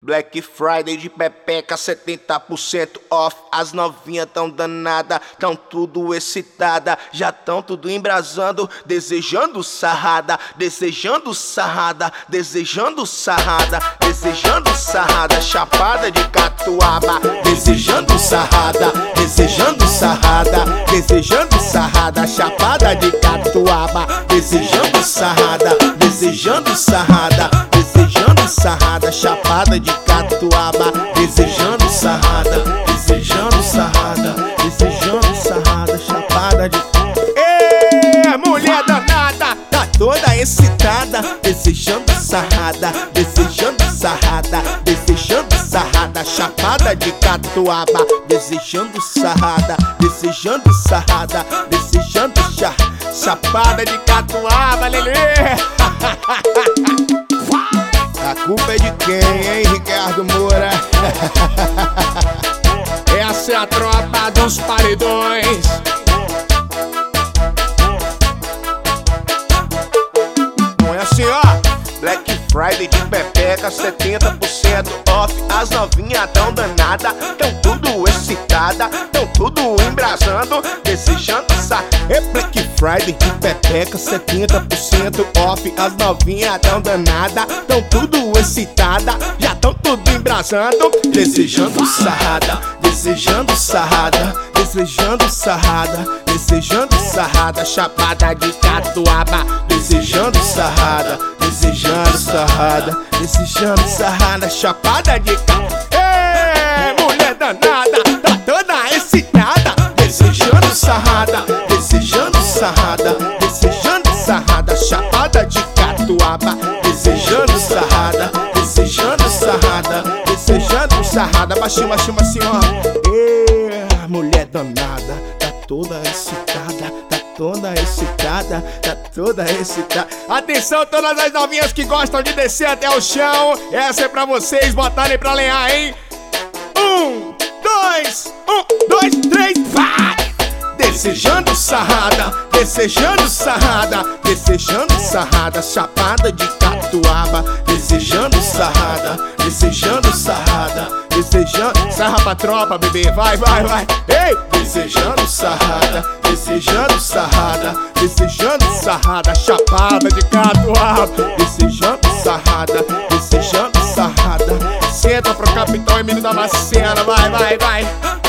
Black Friday de pepeca, 70% off. As novinhas tão danada, tão tudo excitada, já tão tudo embrasando, desejando sarrada, desejando sarrada, desejando sarrada, desejando sarrada, chapada de catuaba, desejando sarrada, desejando sarrada, desejando sarrada, chapada de catuaba, desejando sarrada, desejando sarrada, desejando sarrada, chapada de catuaba, desejando sarrada, desejando sarrada, desejando sarrada, chapada de... Ê, mulher danada, tá toda excitada, desejando sarrada, desejando sarrada, desejando sarrada, chapada de catuaba, desejando sarrada, desejando sarrada, desejando chapada de catuaba, lelê. A culpa é de quem, hein, Ricardo Moura? Essa é a tropa dos paredões. Põe assim, ó. Black Friday de pepeca, 70% off. As novinhas tão danada, tão tudo excitada, tão tudo embrasando, desejando essa. É Black Friday de pepeca, 70% off. As novinhas tão danada, tão tudo excitada, já tão tudo embrasando, desejando sarrada, desejando sarrada, desejando sarrada, desejando sarrada, chapada de catuaba, desejando sarrada, desejando sarrada, desejando sarrada, chapada de catuaba. Ei, mulher danada, tá toda excitada, desejando sarrada, desejando sarrada, desejando sarrada, chapada de catuaba, desejando sarrada, desejando sarrada, desejando sarrada, baixinho, baixinho, baixinho, ó. Ei, mulher danada, tá toda excitada, tá toda excitada, tá toda excitada. Atenção, todas as novinhas que gostam de descer até o chão, essa é pra vocês botarem pra lenhar, hein? 1, 2, 3, vai! Desejando sarrada, desejando sarrada, desejando sarrada, chapada de catuaba, desejando sarrada, desejando sarrada, desejando. Sarra pra tropa, bebê, vai, vai, vai. Ei! Desejando sarrada, desejando sarrada, desejando sarrada, chapada de catuaba, desejando sarrada, desejando sarrada. Senta pro capitão Emílio da Macena, vai, vai, vai.